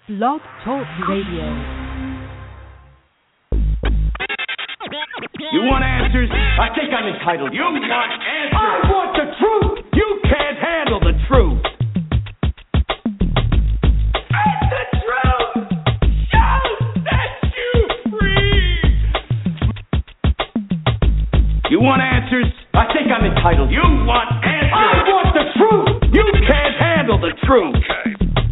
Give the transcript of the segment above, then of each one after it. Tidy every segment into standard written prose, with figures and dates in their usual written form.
Blog Talk Radio. You want answers? I think I'm entitled. You want answers? I want the truth. You can't handle the truth. It's the truth. Shall set you free. You want answers? I think I'm entitled. You want answers? I want the truth. You can't handle the truth. Okay.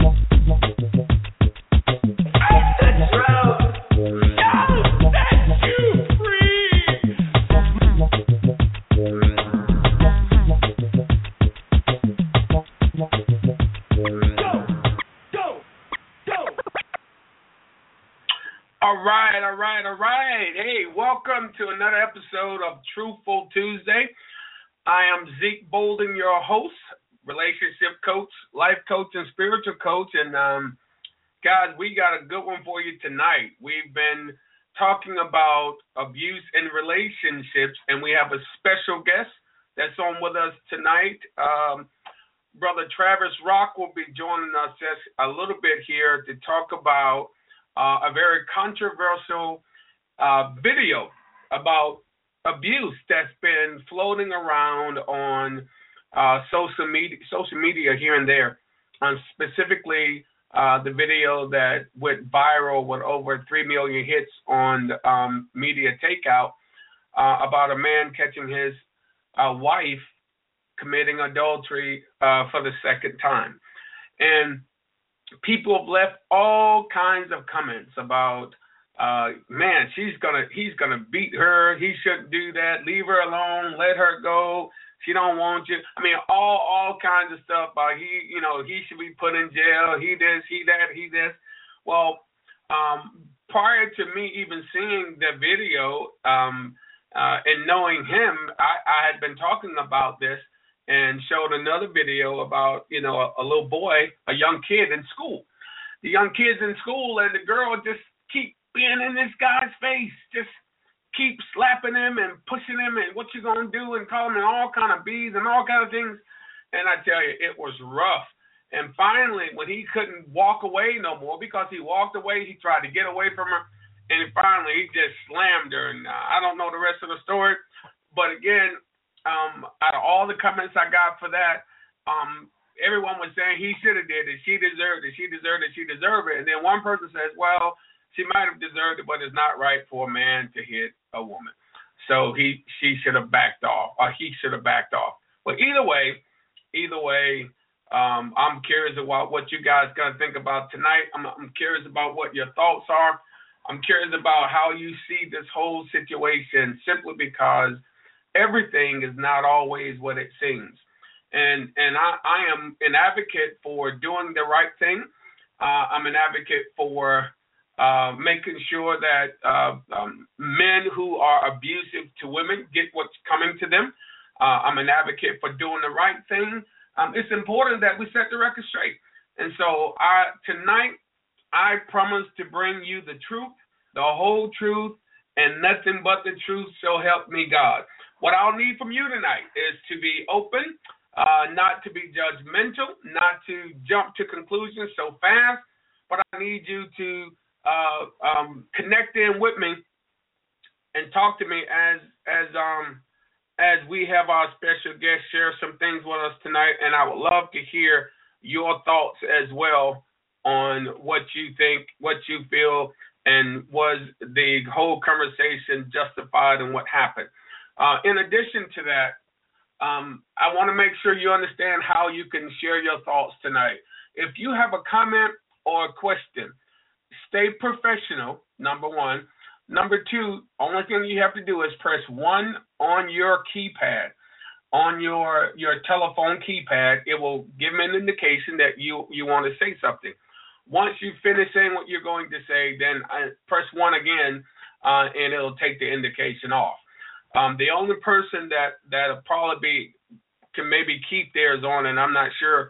All right. Hey, welcome to another episode of Truthful Tuesday. I am Zeke Bolden, your host, relationship coach, life coach, and spiritual coach. And guys, we got a good one for you tonight. We've been talking about abuse in relationships, and we have a special guest that's on with us tonight. Brother Travis Rock will be joining us just a little bit here to talk about a very controversial video about abuse that's been floating around on social media here and there. Specifically, the video that went viral with over 3 million hits on Media Takeout about a man catching his wife committing adultery for the second time. And people have left all kinds of comments about, man, he's gonna beat her. He shouldn't do that. Leave her alone. Let her go. She don't want you. I mean, all kinds of stuff about he should be put in jail. He this, he that, he this. Well, prior to me even seeing the video and knowing him, I had been talking about this and showed another video about, a little boy, a young kid in school. The young kid's in school, and the girl just keep being in this guy's face, just keep slapping him and pushing him and what you gonna do and calling him all kind of B's and all kind of things. And I tell you, it was rough. And finally, when he couldn't walk away no more, because he walked away, he tried to get away from her, and finally he just slammed her. And I don't know the rest of the story, but again, out of all the comments I got for that, everyone was saying he should have did it. She deserved it. She deserved it. She deserved it. And then one person says, well, she might have deserved it, but it's not right for a man to hit a woman. So she should have backed off, or he should have backed off. But either way, I'm curious about what you guys gonna think about tonight. I'm curious about what your thoughts are. I'm curious about how you see this whole situation, simply because everything is not always what it seems. And I am an advocate for doing the right thing. I'm an advocate for making sure that men who are abusive to women get what's coming to them. I'm an advocate for doing the right thing. It's important that we set the record straight. And so tonight, I promise to bring you the truth, the whole truth, and nothing but the truth, so help me God. What I'll need from you tonight is to be open, not to be judgmental, not to jump to conclusions so fast, but I need you to connect in with me and talk to me as we have our special guest share some things with us tonight, and I would love to hear your thoughts as well on what you think, what you feel, and was the whole conversation justified and what happened. In addition to that, I want to make sure you understand how you can share your thoughts tonight. If you have a comment or a question, stay professional, number one. Number two, only thing you have to do is press 1 on your keypad, on your telephone keypad. It will give me an indication that you want to say something. Once you finish saying what you're going to say, then press 1 again, and it'll take the indication off. The only person that'll probably can maybe keep theirs on, and I'm not sure,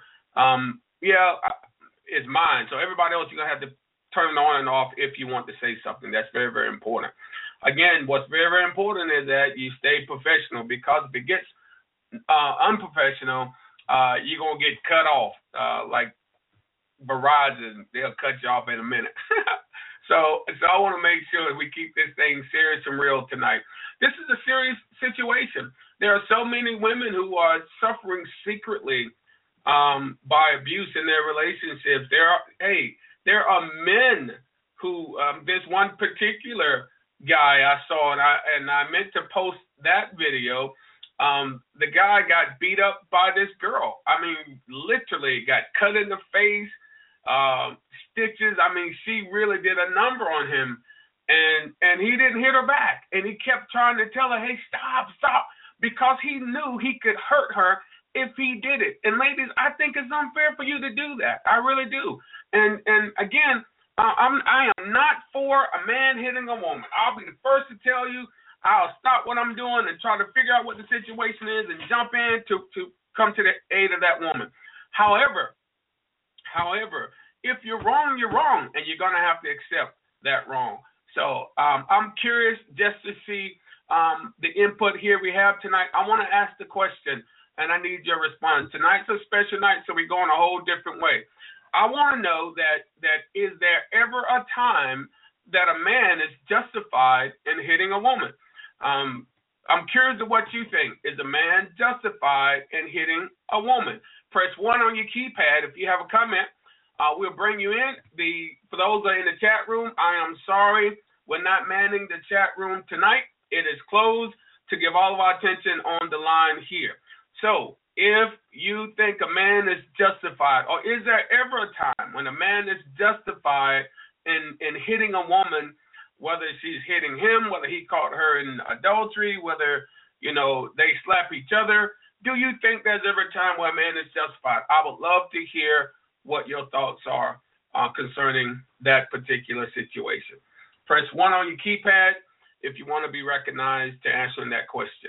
is mine. So everybody else, you're going to have to turn it on and off if you want to say something. That's very, very important. Again, what's very, very important is that you stay professional, because if it gets unprofessional, you're going to get cut off. Like Verizon, they'll cut you off in a minute. So I want to make sure that we keep this thing serious and real tonight. This is a serious situation. There are so many women who are suffering secretly by abuse in their relationships. There are men who there's one particular guy I saw, and I meant to post that video. The guy got beat up by this girl. I mean, literally got cut in the face, stitches. I mean, she really did a number on him, and he didn't hit her back. And he kept trying to tell her, hey, stop, because he knew he could hurt her if he did it. And ladies, I think it's unfair for you to do that. I really do. And again, I am not for a man hitting a woman. I'll be the first to tell you. I'll stop what I'm doing and try to figure out what the situation is and jump in to come to the aid of that woman. However, if you're wrong, you're wrong, and you're going to have to accept that wrong. So I'm curious just to see the input here we have tonight. I want to ask the question, and I need your response. Tonight's a special night, so we're going a whole different way. I want to know that is there ever a time that a man is justified in hitting a woman? I'm curious of what you think. Is a man justified in hitting a woman? Press 1 on your keypad if you have a comment. We'll bring you in. For those that are in the chat room, I am sorry we're not manning the chat room tonight. It is closed to give all of our attention on the line here. So if you think a man is justified, or is there ever a time when a man is justified in hitting a woman, whether she's hitting him, whether he caught her in adultery, whether, they slap each other? Do you think there's ever a time where a man is justified? I would love to hear what your thoughts are concerning that particular situation. Press 1 on your keypad if you want to be recognized to answering that question.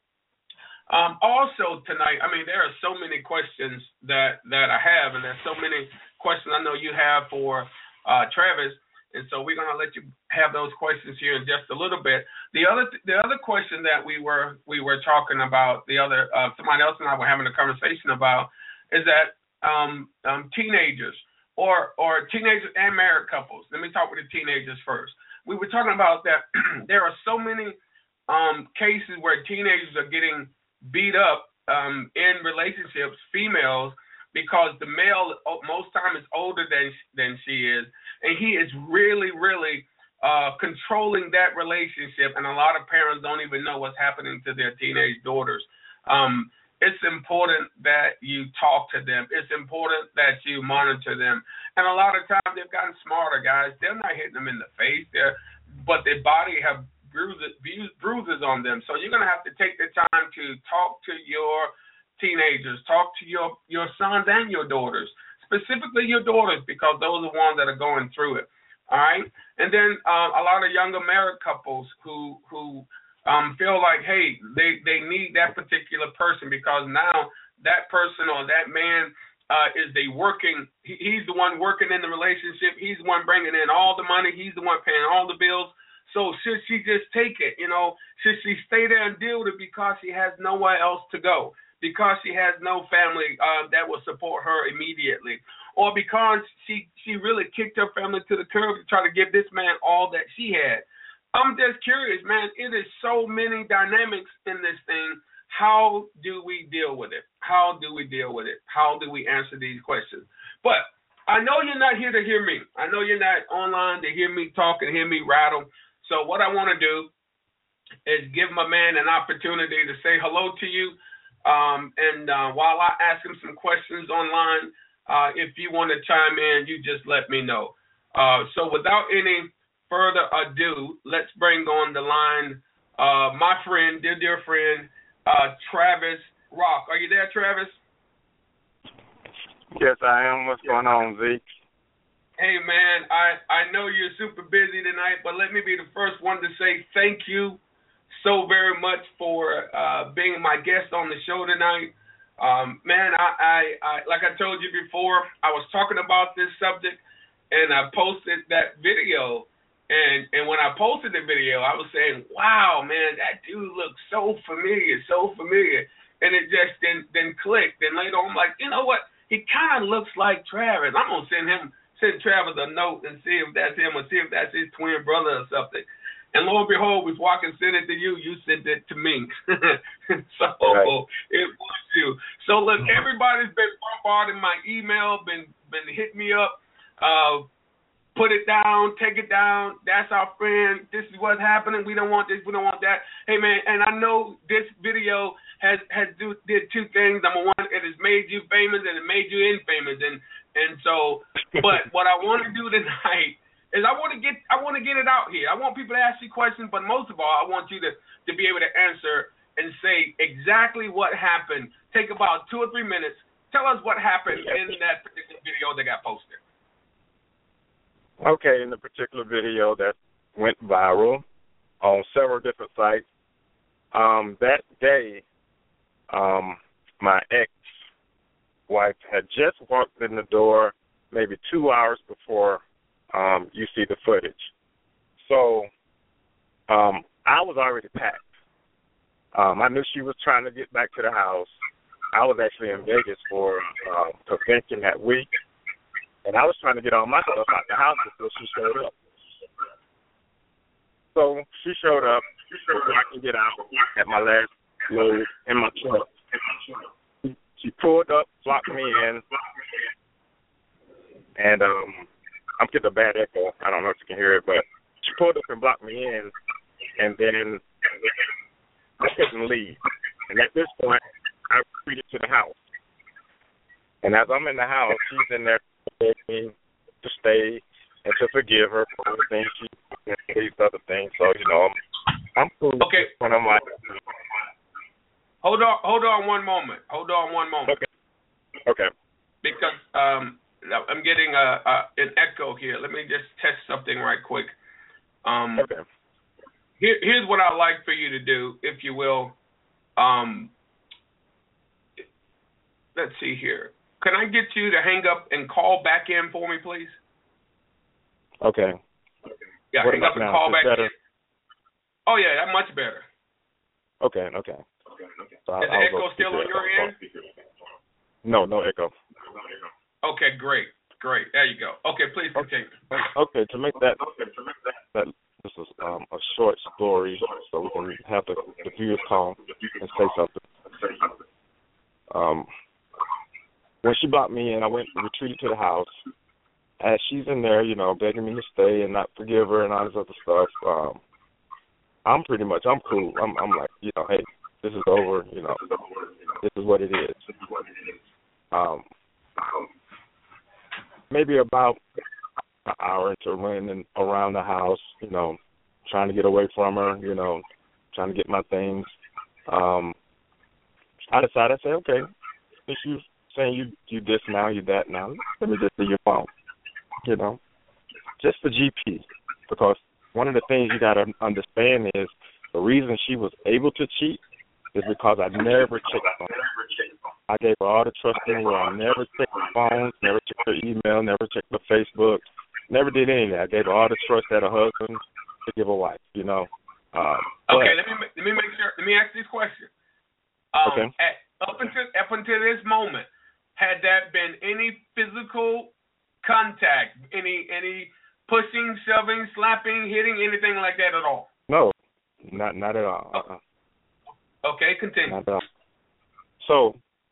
Also tonight, there are so many questions that I have, and there's so many questions I know you have for Travis. And so we're going to let you have those questions here in just a little bit. The other question that we were talking about, somebody else and I were having a conversation about, is that teenagers or teenagers and married couples. Let me talk with the teenagers first. We were talking about that there are so many cases where teenagers are getting beat up in relationships, females, because the male most time is older than she is, and he is really controlling that relationship, and a lot of parents don't even know what's happening to their teenage daughters. It's important that you talk to them. It's important that you monitor them, and a lot of times they've gotten smarter, guys. They're not hitting them in the face, but their body have bruises on them. So you're going to have to take the time to talk to your teenagers, talk to your sons and your daughters, specifically your daughters, because those are the ones that are going through it. All right, and then a lot of younger married couples who feel like, hey, they need that particular person because now that person or that man is he's the one working in the relationship. He's the one bringing in all the money. He's the one paying all the bills. So should she just take it? Should she stay there and deal with it because she has nowhere else to go? Because she has no family that will support her immediately, or because she really kicked her family to the curb to try to give this man all that she had. I'm just curious, man. It is so many dynamics in this thing. How do we deal with it? How do we answer these questions? But I know you're not here to hear me. I know you're not online to hear me talk and hear me rattle. So what I want to do is give my man an opportunity to say hello to you. While I ask him some questions online, if you want to chime in, you just let me know. So without any further ado, let's bring on the line my friend, dear friend, Travis Rock. Are you there, Travis? Yes, I am. What's going on, Zeke? Hey, man, I know you're super busy tonight, but let me be the first one to say thank you so very much for being my guest on the show tonight. Man, I like I told you before, I was talking about this subject, and I posted that video. And when I posted the video, I was saying, wow, man, that dude looks so familiar. And it just didn't click. Then later on, I'm like, you know what? he kind of looks like Travis. I'm going to send Travis a note and see if that's him or see if that's his twin brother or something. And lo and behold, before I can send it to you, you sent it to me. So it was you. So look, everybody's been bombarding my email, been hitting me up. Put it down, take it down. That's our friend. This is what's happening. We don't want this. We don't want that. Hey man, and I know this video did two things. Number one, it has made you famous and it made you infamous. And so, but what I want to do tonight is I want to get it out here. I want people to ask you questions, but most of all, I want you to be able to answer and say exactly what happened. Take about 2 or 3 minutes. Tell us what happened in that particular video that got posted. Okay, in the particular video that went viral on several different sites, that day, my ex-wife had just walked in the door maybe 2 hours before you see the footage. So I was already packed. I knew she was trying to get back to the house. I was actually in Vegas for a convention that week. And I was trying to get all my stuff out the house before she showed up. So she showed up before I can get out at my last load in my truck. She pulled up, blocked me in, and I'm getting a bad echo. I don't know if you can hear it, but she pulled up and blocked me in, and then I couldn't leave. And at this point, I retreated to the house. And as I'm in the house, she's in there begging me to stay and to forgive her for the things she did and these other things. So, I'm cool. Okay. When I'm like, Hold on one moment. Okay. Because I'm getting an echo here. Let me just test something right quick. Okay. Here's what I'd like for you to do, if you will. Let's see here. Can I get you to hang up and call back in for me, please? Okay. Yeah, what hang up and now? call back better? in. Oh, yeah, that's much better. Okay. So Is the echo still on your end? No echo. Okay, great. There you go. Okay, please continue. Okay, to make that this is a short story, so we can have the viewers call and say something. When she blocked me in, I retreated to the house. As she's in there, begging me to stay and not forgive her and all this other stuff, I'm cool. I'm like, hey, this is over. This is what it is. Maybe about an hour into running around the house, trying to get away from her, trying to get my things. I decided, okay, if you saying you this now, you that now, let me just see your phone, just for GP, because one of the things you got to understand is the reason she was able to cheat is because I never checked her phone. I gave her all the trust in the world. I never checked her phone, never checked her email, never checked her Facebook, never did any of that. I gave her all the trust that her husband could give a wife, Okay, let me make sure. Let me ask this question. Okay. Up until this moment, had there been any physical contact, any pushing, shoving, slapping, hitting, anything like that at all? No, not at all. Okay, continue. Not at all. So,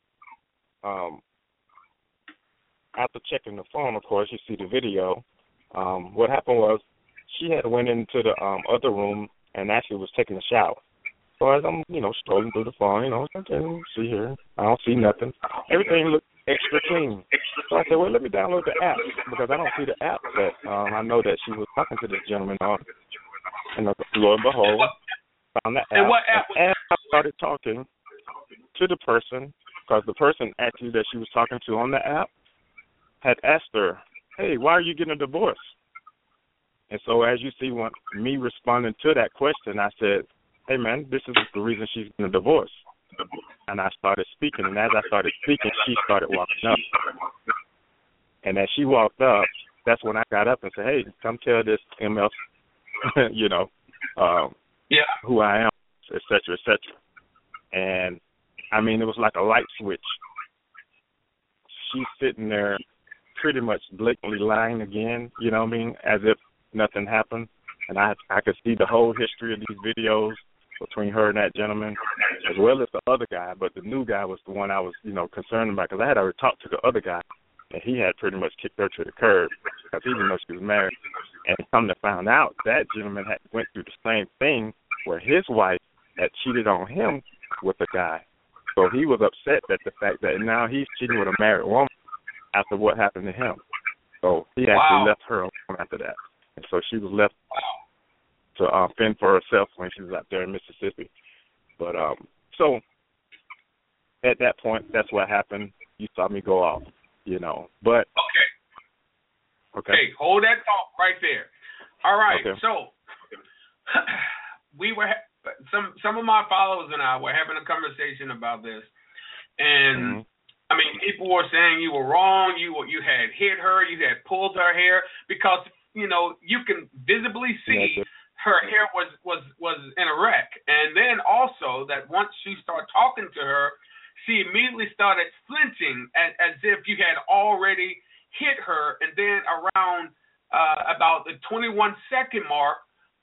after checking the phone, of course, you see the video. What happened was she had went into the other room and actually was taking a shower. So as I'm, strolling through the phone, okay, see here. I don't see nothing. Everything looked extra clean. So I said, well, let me download the app because I don't see the app that I know that she was talking to this gentleman on. And lo and behold, found the app. And what app? And I started talking to the person because the person actually that she was talking to on the app had asked her, hey, why are you getting a divorce? And so as you see, me responding to that question, I said, hey, man, this is the reason she's getting a divorce. And I started speaking, and as I started speaking, she started walking up. And as she walked up, that's when I got up and said, hey, come tell this MF, who I am, et cetera, et cetera. And, it was like a light switch. she's sitting there pretty much blatantly lying again, you know what I mean, as if nothing happened. And I could see the whole history of these videos between her and that gentleman, as well as the other guy. But the new guy was the one I was, concerned about, because I had already talked to the other guy, and he had pretty much kicked her to the curb because he didn't know she was married. And come to find out, that gentleman had went through the same thing where his wife had cheated on him with a guy. So he was upset at the fact that now he's cheating with a married woman after what happened to him. So he actually left her alone after that. And so she was left to fend for herself when she was out there in Mississippi. But so at that point, that's what happened. You saw me go off, But okay, hold that thought right there. All right, So we were some of my followers and I were having a conversation about this, and I mean, people were saying you were wrong. You had hit her. You had pulled her hair because you can visibly see her hair was in a wreck. And then also that once you start talking to her, she immediately started flinching as if you had already hit her. And then around about the 21-second mark,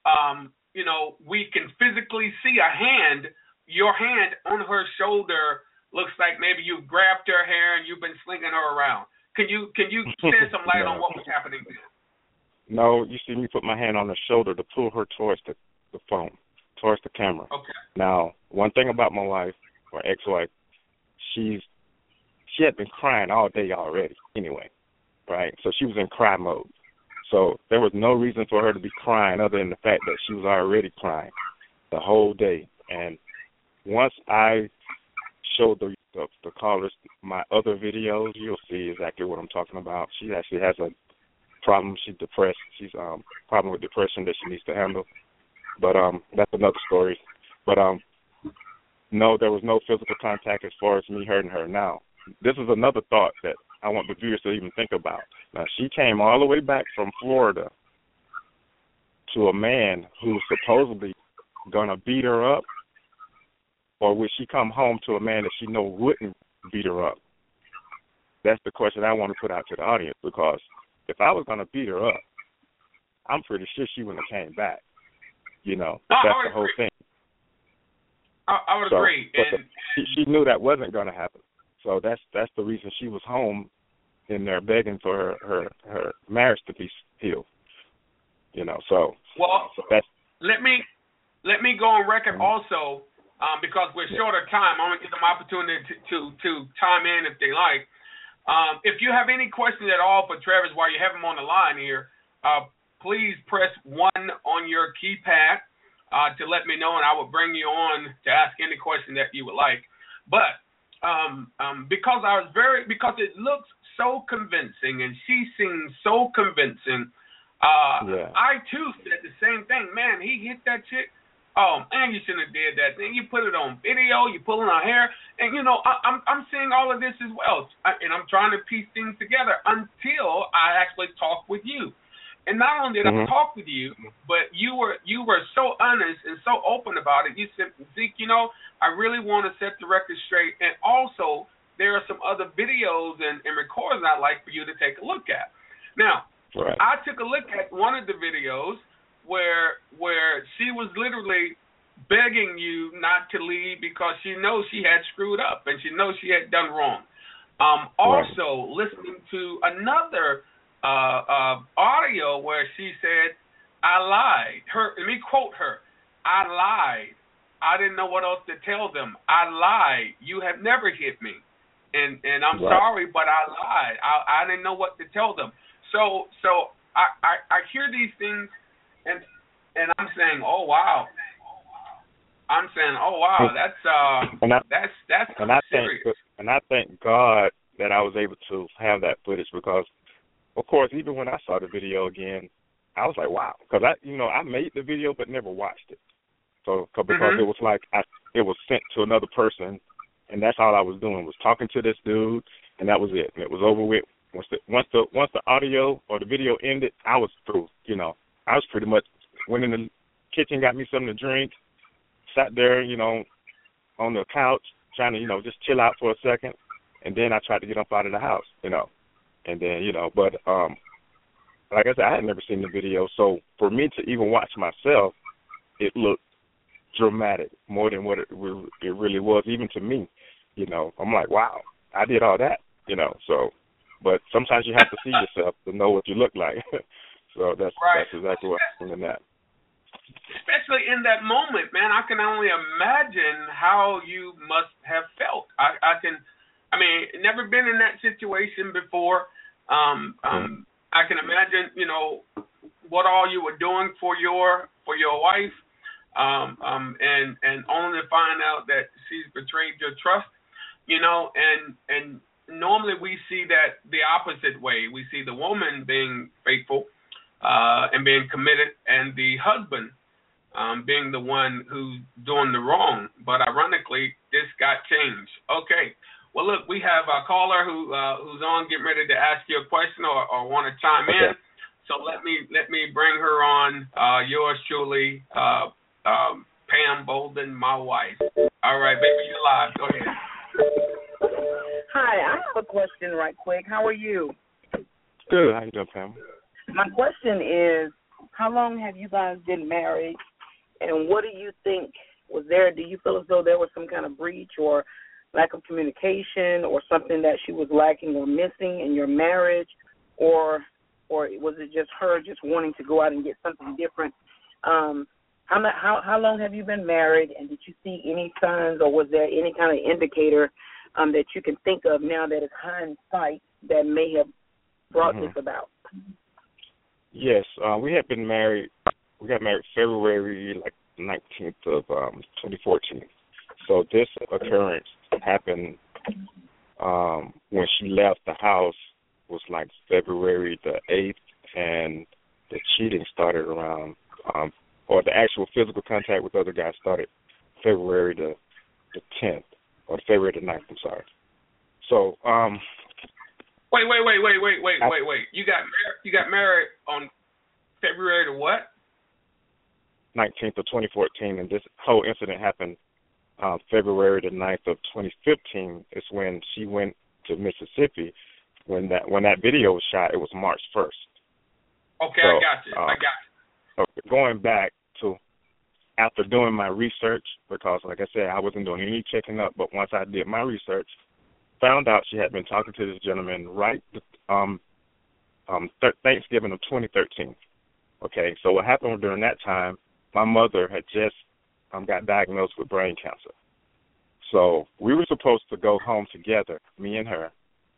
we can physically see your hand on her shoulder. Looks like maybe you grabbed her hair and you've been slinging her around. Can you shed some light on what was happening there? No, you see me put my hand on her shoulder to pull her towards the phone, towards the camera. Okay. Now, one thing about my wife, or ex-wife, she had been crying all day already anyway, right? So she was in cry mode. So there was no reason for her to be crying other than the fact that she was already crying the whole day. And once I showed the callers my other videos, you'll see exactly what I'm talking about. She actually has a problem. She's depressed. She's problem with depression that she needs to handle. But that's another story. But no, there was no physical contact as far as me hurting her. Now, this is another thought that I want the viewers to even think about. Now, she came all the way back from Florida to a man who's supposedly going to beat her up, or would she come home to a man that she know wouldn't beat her up? That's the question I want to put out to the audience, because if I was going to beat her up, I'm pretty sure she wouldn't have came back. That's the whole thing. I would agree. And she knew that wasn't going to happen. So that's the reason she was home in there begging for her marriage to be healed. So that's, let me go on record also, because we're short of time. I want to give them opportunity to chime in if they like. If you have any questions at all for Travis while you have him on the line here, please press 1 on your keypad to let me know, and I will bring you on to ask any question that you would like. But because it looks so convincing and she seems so convincing, I too said the same thing. Man, he hit that chick. Oh man, you shouldn't have did that. Then you put it on video. You pulling her hair, and I'm seeing all of this as well, and I'm trying to piece things together until I actually talk with you. And not only did I talk with you, but you were so honest and so open about it. You said, Zeke, I really want to set the record straight, and also there are some other videos and recordings I'd like for you to take a look at. Now, I took a look at one of the videos where she was literally begging you not to leave because she knows she had screwed up and she knows she had done wrong. Also, listening to another audio where she said, I lied. Let me quote her. I lied. I didn't know what else to tell them. I lied. You have never hit me. And I'm sorry, but I lied. I didn't know what to tell them. So I hear these things, and I'm saying, oh wow. I'm saying, oh wow, that's serious. I thank God that I was able to have that footage, because, of course, even when I saw the video again, I was like, wow, because I made the video but never watched it. So because it was like it was sent to another person, and that's all I was doing was talking to this dude, and that was it. And it was over with. Once the audio or the video ended, I was through. I was pretty much went in the kitchen, got me something to drink, sat there, on the couch, trying to just chill out for a second, And then I tried to get up out of the house, and then, but like I said, I had never seen the video. So for me to even watch myself, it looked dramatic more than what it really was, even to me. I'm like, wow, I did all that, so. But sometimes you have to see yourself to know what you look like. So that's exactly what I'm in that. Especially in that moment, man, I can only imagine how you must have felt. Never been in that situation before. I can imagine, what all you were doing for your wife, and only to find out that she's betrayed your trust, and normally we see that the opposite way. We see the woman being faithful and being committed, and the husband being the one who's doing the wrong. But ironically, this got changed. Okay. Well, look, we have a caller who's on, getting ready to ask you a question or want to chime in. So let me bring her on. Yours truly, Pam Bolden, my wife. All right, baby, you're live. Go ahead. Hi, I have a question right quick. How are you? Good. How you doing, Pam? My question is, how long have you guys been married, and what do you think was there? Do you feel as though there was some kind of breach or lack of communication or something that she was lacking or missing in your marriage, or was it just her just wanting to go out and get something different? How long have you been married, and did you see any signs, or was there any kind of indicator that you can think of now that it's hindsight that may have brought this about? Yes, we had been married. We got married February 19th of 2014. So this occurrence happened when she left the house was February the 8th, and the cheating started around, or the actual physical contact with other guys started February the 10th, or February the 9th, I'm sorry. So, Wait. You got married on February to what? 19th of 2014, and this whole incident happened February the 9th of 2015 is when she went to Mississippi. When that video was shot, it was March 1st. Okay, so, I got you. So going back to after doing my research, because like I said, I wasn't doing any checking up, but once I did my research, found out she had been talking to this gentleman Thanksgiving of 2013. Okay, so what happened during that time, my mother had just got diagnosed with brain cancer. So we were supposed to go home together, me and her.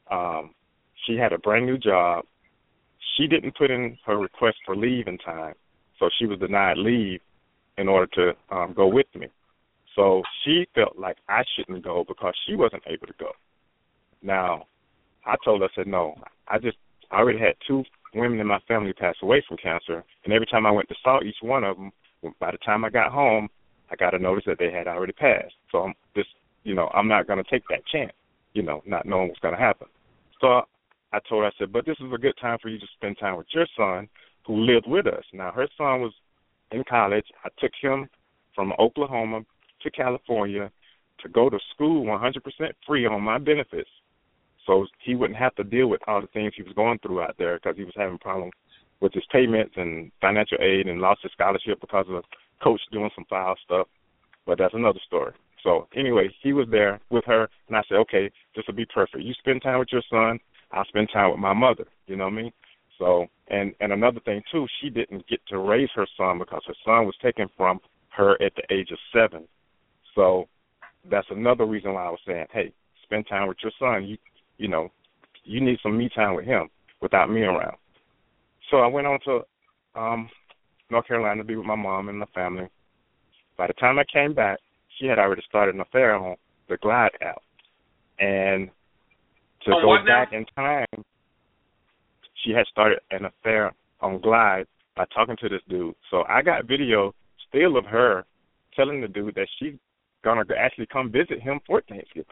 She had a brand new job. She didn't put in her request for leave in time, so she was denied leave in order to go with me. So she felt like I shouldn't go because she wasn't able to go. Now, I told her, I said, no, I already had 2 women in my family pass away from cancer, and every time I went to saw each one of them, by the time I got home, I got a notice that they had already passed. So I'm not going to take that chance, not knowing what's going to happen. So I told her, I said, but this is a good time for you to spend time with your son who lived with us. Now, her son was in college. I took him from Oklahoma to California to go to school 100% free on my benefits, so he wouldn't have to deal with all the things he was going through out there because he was having problems with his payments and financial aid and lost his scholarship because of a coach doing some foul stuff. But that's another story. So anyway, he was there with her, and I said, okay, this will be perfect. You spend time with your son, I'll spend time with my mother. You know what I mean? So, and another thing, too, she didn't get to raise her son because her son was taken from her at the age of 7. So that's another reason why I was saying, hey, spend time with your son. You need some me time with him without me around. So I went on to North Carolina to be with my mom and my family. By the time I came back, she had already started an affair on the Glide app. And to go back in time, she had started an affair on Glide by talking to this dude. So I got video still of her telling the dude that she's going to actually come visit him for Thanksgiving.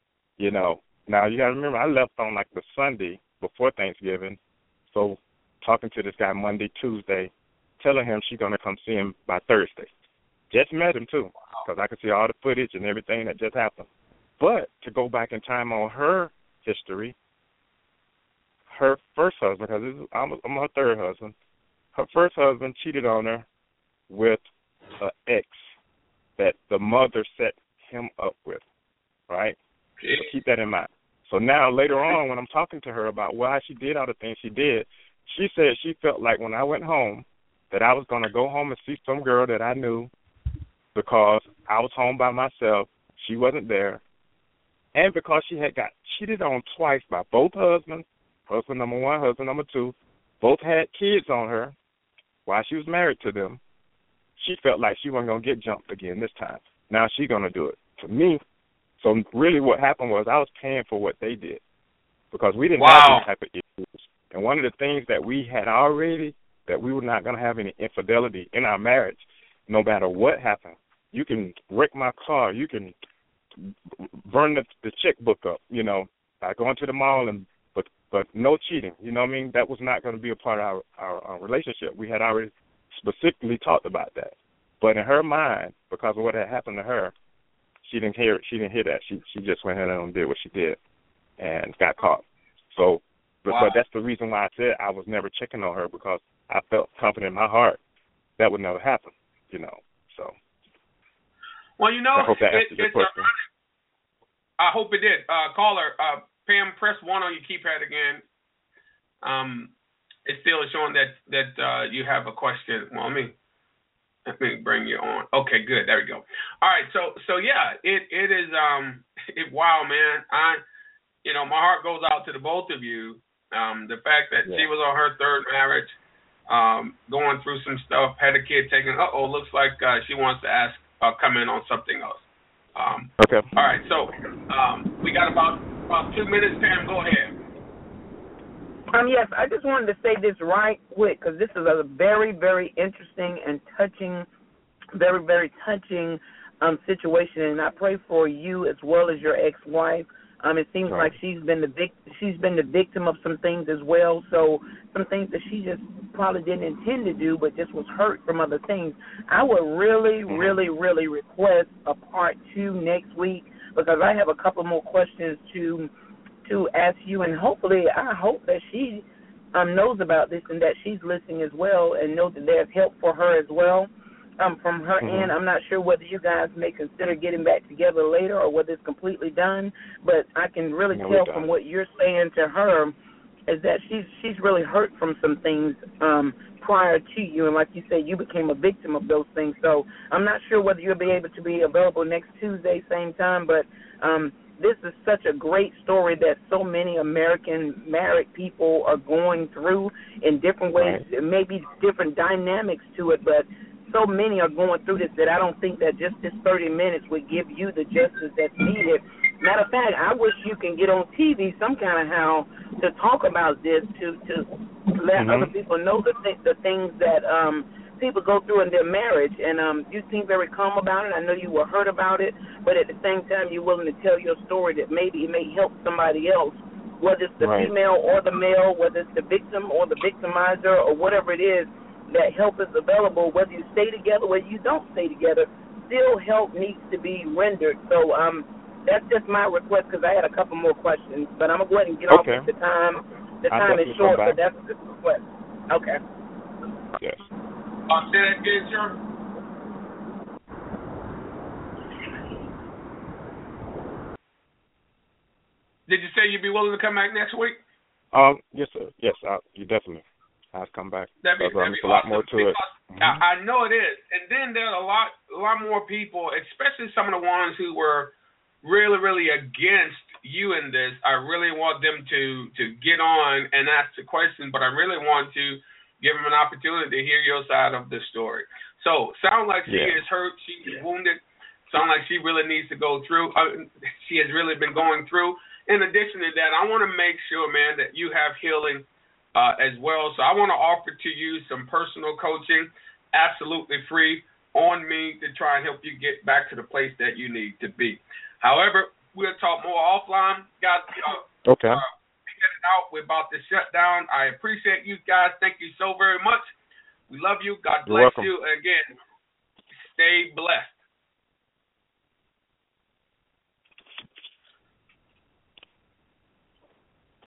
Now you got to remember, I left on the Sunday before Thanksgiving. So talking to this guy Monday, Tuesday, telling him she's going to come see him by Thursday. Just met him, too, because I could see all the footage and everything that just happened. But to go back in time on her history. Her first husband, because I'm her third husband, her first husband cheated on her with an ex that the mother set him up with, right? So keep that in mind. So now later on when I'm talking to her about why she did all the things she did, she said she felt like when I went home that I was going to go home and see some girl that I knew because I was home by myself, she wasn't there, and because she had got cheated on twice by both husbands, husband number one, husband number two, both had kids on her while she was married to them, she felt like she wasn't going to get jumped again this time. Now she's going to do it to me. So really what happened was I was paying for what they did because we didn't have these type of issues. And one of the things that we had already, that we were not going to have any infidelity in our marriage, no matter what happened. You can wreck my car. You can burn the checkbook up, you know, by going to the mall, but no cheating. You know what I mean? That was not going to be a part of our relationship. We had already specifically talked about that. But in her mind, because of what had happened to her, she didn't hear that. She just went ahead and did what she did and got caught. So, but that's the reason why I said I was never checking on her, because I felt confident in my heart that would never happen, you know. So, well, you know, I hope that answers your question. I hope it did. Caller, Pam, press 1 on your keypad again. It still is showing that you have a question. Well, let me bring you on. Okay, good. There we go. All right. So yeah, it is wow, man. My heart goes out to the both of you. The fact that she was on her third marriage, going through some stuff, had a kid taken. Looks like she wants to come in on something else. Okay. All right. So we got about 2 minutes. Pam, go ahead. Yes, I just wanted to say this right quick because this is a very, very interesting and touching, very, very touching situation, and I pray for you as well as your ex-wife. It seems like she's been the victim of some things as well. So some things that she just probably didn't intend to do, but just was hurt from other things. I would really, really, really request a part 2 next week because I have a couple more questions to ask you, and hopefully I hope that she knows about this and that she's listening as well and knows that there's help for her as well. From her end, I'm not sure whether you guys may consider getting back together later or whether it's completely done, but I can really tell from what you're saying to her is that she's really hurt from some things prior to you, and like you said, you became a victim of those things. So I'm not sure whether you'll be able to be available next Tuesday, same time, but this is such a great story that so many American married people are going through in different ways. There may be different dynamics to it, but so many are going through this that I don't think that just this 30 minutes would give you the justice that's needed. Matter of fact, I wish you can get on TV some kind of how to talk about this, to let other people know the things that people go through in their marriage. And you seem very calm about it. I know you were hurt about it, but at the same time, you're willing to tell your story that maybe it may help somebody else, whether it's the female or the male, whether it's the victim or the victimizer or whatever it is. That help is available, whether you stay together, whether you don't stay together, still help needs to be rendered. So that's just my request because I had a couple more questions, but I'm going to go ahead and get off at the time. The time is short, but that's the request. Okay. Yes. Say that again, sir. Did you say you'd be willing to come back next week? Yes, sir. Yes, you definitely. I'll come back. That'd be a lot more to it. I know it is. And then there are a lot more people, especially some of the ones who were really, really against you in this. I really want them to get on and ask the question, but I really want to give them an opportunity to hear your side of the story. So, sound like she is hurt, she is wounded, sound like she really needs to go through. She has really been going through. In addition to that, I want to make sure, man, that you have healing as well. So I want to offer to you some personal coaching, absolutely free, on me to try and help you get back to the place that you need to be. However, we'll talk more offline. Guys, okay. Getting out. We're about to shut down. I appreciate you guys. Thank you so very much. We love you. God bless you. And again, stay blessed.